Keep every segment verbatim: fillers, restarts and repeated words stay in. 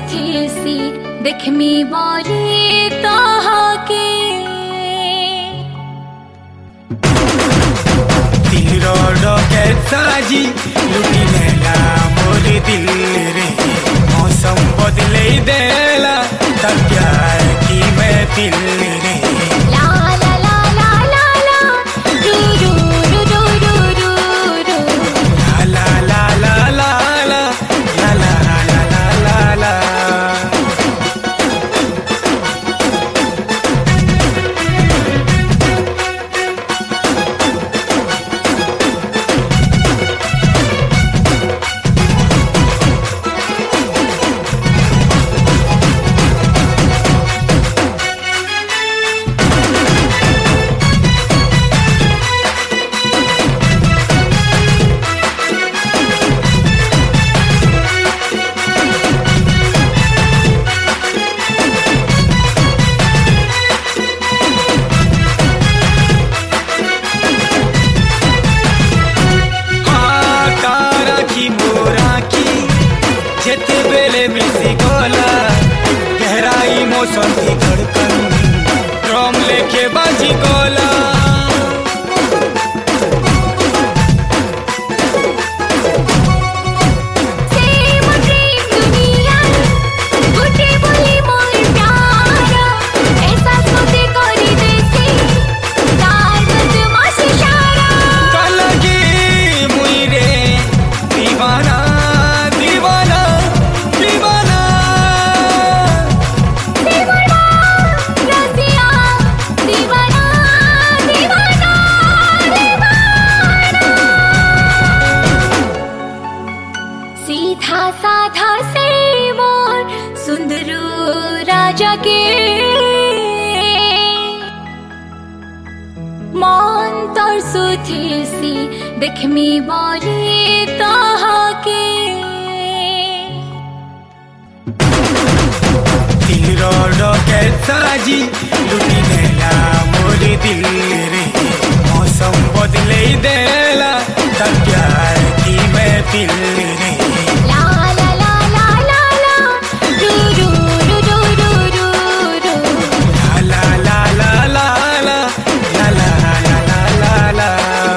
सुथेसी देखमी बोली ताहाके दिल रोडो कैसा जी लुटी नेला मोरे दिल रे मौसम बदले देला तब प्यार की महफिल रे ला ला ला ला ला ला रू रू रू रू रू रू रू ला ला ला ला ला ला ला ला ला ला ला जेते बेले मिसी गोला गहराई मौसम की धड़कन ड्रम लेके बाजी गोला सीधा साधा से मोर सुंदरू राजा के मन तोर सुथेसी देखमी बोली ताहाके दिल रोडो कैसा जी लुटी नेला मोरे दिल रे मौसम बदले देला तब प्यार की महफिल रे ला ला ला ला ला ला रू रू रू रू रू रू रू ला ला ला ला ला ला ला ला ला ला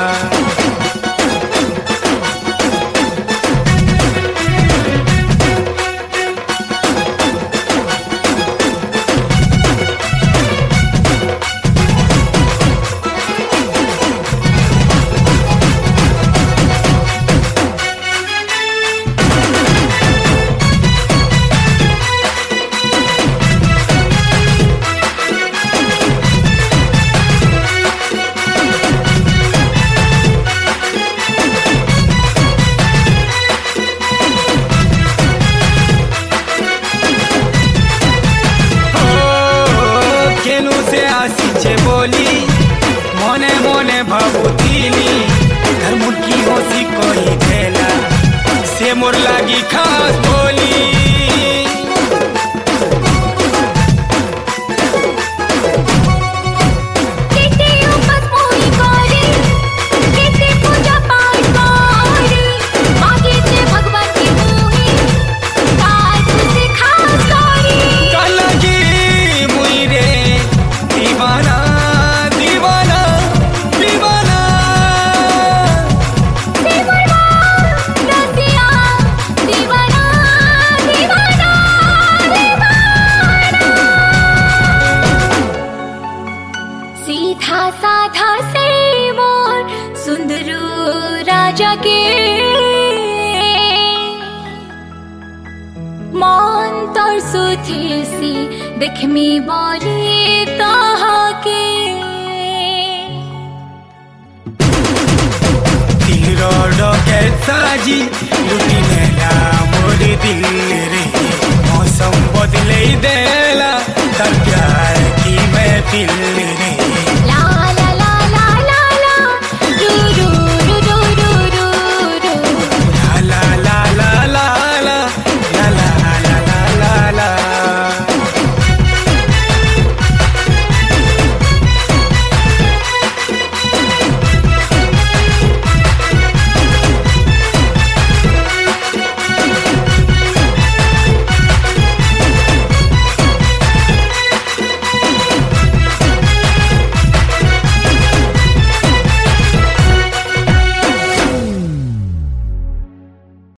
बोली मोने मोने भावुतीनी घर मुर्की होसी कोई देला से मोर लागी खास बोली सीधा साधा से मोर सुंदरू राजा के मन तोर सुथेसी देखमी बोली ताहाके दिल रोडो कैसा जी लुटी नेला मोरे दिल रे मौसम बदले देला तब प्यार की महफिल रे